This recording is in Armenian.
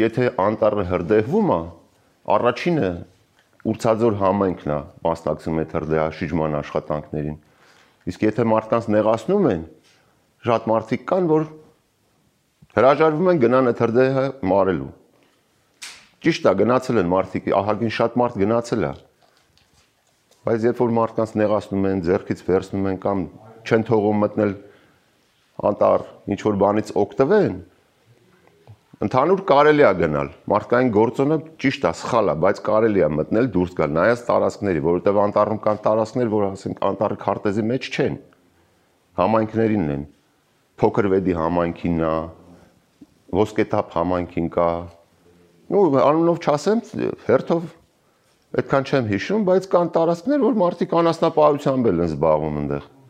եթե անտառը հրդեհվում է, առաջինը Ուրցաձոր համայնքն է մասնակցում այդ հրդեհաշիջման աշխատանքներին։ Իսկ եթե մարդկանց նեղացնում են, շատ մարդիկ կան, որ հրաժարվում են գնան այդ հրդեհը մարելու։ Ճիշտ է, գնացել են մարդիկ, ահագին շատ մարդ գնացել է։ Բայց երբ որ մարդկանց նեղացնում են, ձեռքից վերցնում են կամ չեն թողում մտնել անտառ, ինչ որ բանից օգտվեն, ընդհանուր կարելի է գնալ։ Մարդկային գործոնը ճիշտ է, սխալ է, բայց կարելի է մտնել դուրս գալ նայած տարածքների, որովհետև անտառում կան տարածքներ, որ ասենք անտառի քարտեզի մեջ չեն։ Համայնքներինն են։ Փոքրվեդի համայնքին է, Ոսկետափ համայնքին կա։ Ու անունով չասեմ, հերթով այդքան չեմ հիշում, բայց կան տարածքներ, որ մարդիկ անասնապահությամբ են զբաղվում այնտեղ։